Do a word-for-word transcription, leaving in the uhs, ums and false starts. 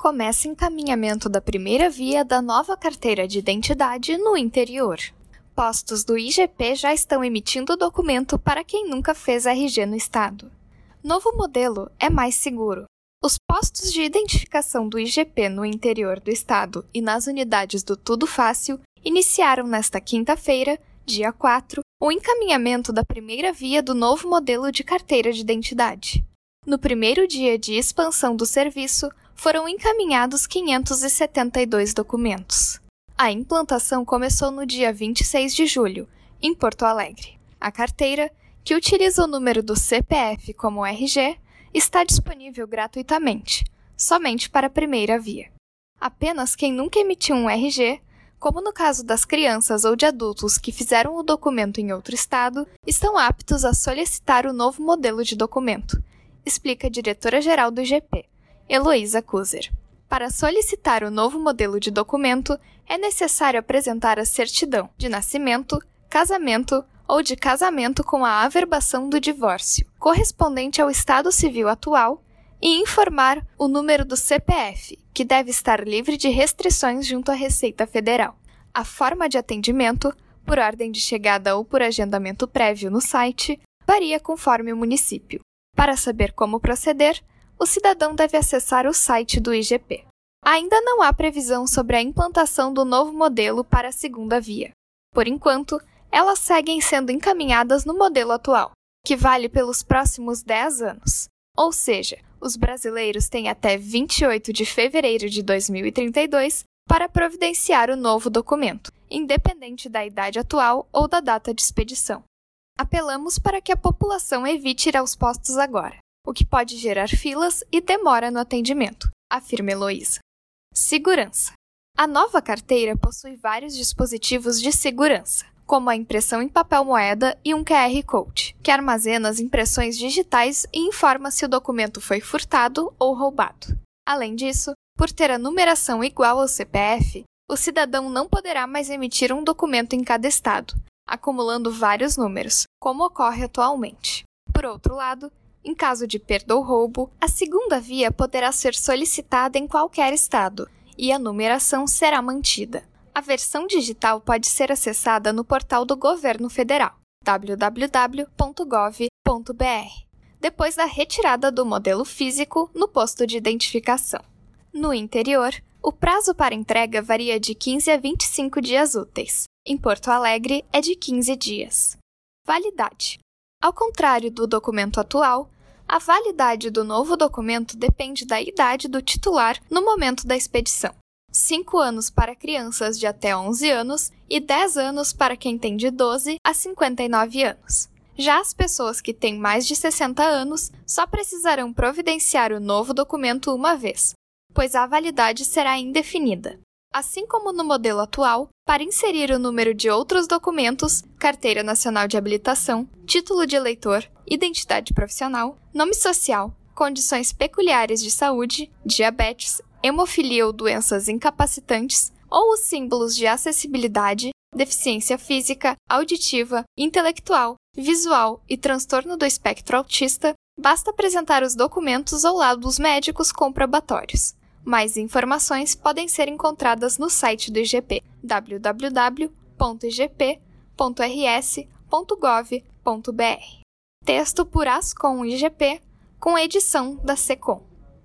começa encaminhamento da primeira via da nova carteira de identidade no interior. Postos do I G P já estão emitindo o documento para quem nunca fez R G no estado. Novo modelo é mais seguro. Os postos de identificação do I G P no interior do estado e nas unidades do Tudo Fácil iniciaram nesta quinta-feira, dia quatro, o encaminhamento da primeira via do novo modelo de carteira de identidade. No primeiro dia de expansão do serviço, foram encaminhados quinhentos e setenta e dois documentos. A implantação começou no dia vinte e seis de julho, em Porto Alegre. A carteira, que utiliza o número do C P F como R G, está disponível gratuitamente, somente para a primeira via. Apenas quem nunca emitiu um R G, como no caso das crianças ou de adultos que fizeram o documento em outro estado, estão aptos a solicitar o novo modelo de documento, explica a diretora-geral do I G P, Heloísa Kuser. Para solicitar o novo modelo de documento, é necessário apresentar a certidão de nascimento, casamento ou de casamento com a averbação do divórcio, correspondente ao estado civil atual, e informar o número do C P F, que deve estar livre de restrições junto à Receita Federal. A forma de atendimento, por ordem de chegada ou por agendamento prévio no site, varia conforme o município. Para saber como proceder, o cidadão deve acessar o site do I G P. Ainda não há previsão sobre a implantação do novo modelo para a segunda via. Por enquanto, elas seguem sendo encaminhadas no modelo atual, que vale pelos próximos dez anos. Ou seja, os brasileiros têm até vinte e oito de fevereiro de dois mil e trinta e dois para providenciar o novo documento, independente da idade atual ou da data de expedição. Apelamos para que a população evite ir aos postos agora, o que pode gerar filas e demora no atendimento, afirma Heloísa. Segurança. A nova carteira possui vários dispositivos de segurança, como a impressão em papel moeda e um Q R Code, que armazena as impressões digitais e informa se o documento foi furtado ou roubado. Além disso, por ter a numeração igual ao C P F, o cidadão não poderá mais emitir um documento em cada estado, acumulando vários números, como ocorre atualmente. Por outro lado, em caso de perda ou roubo, a segunda via poderá ser solicitada em qualquer estado, e a numeração será mantida. A versão digital pode ser acessada no portal do Governo Federal, w w w ponto gov ponto b r, depois da retirada do modelo físico no posto de identificação. No interior, o prazo para entrega varia de quinze a vinte e cinco dias úteis. Em Porto Alegre, é de quinze dias. Validade. Ao contrário do documento atual, a validade do novo documento depende da idade do titular no momento da expedição. cinco anos para crianças de até onze anos e dez anos para quem tem de doze a cinquenta e nove anos. Já as pessoas que têm mais de sessenta anos só precisarão providenciar o novo documento uma vez, pois a validade será indefinida. Assim como no modelo atual, para inserir o número de outros documentos, Carteira Nacional de Habilitação, título de eleitor, identidade profissional, nome social, condições peculiares de saúde, diabetes, hemofilia ou doenças incapacitantes, ou os símbolos de acessibilidade, deficiência física, auditiva, intelectual, visual e transtorno do espectro autista, basta apresentar os documentos ou laudos médicos comprobatórios. Mais informações podem ser encontradas no site do I G P, w w w ponto i g p ponto r s ponto gov ponto b r. Texto por Ascom I G P, com edição da Secom.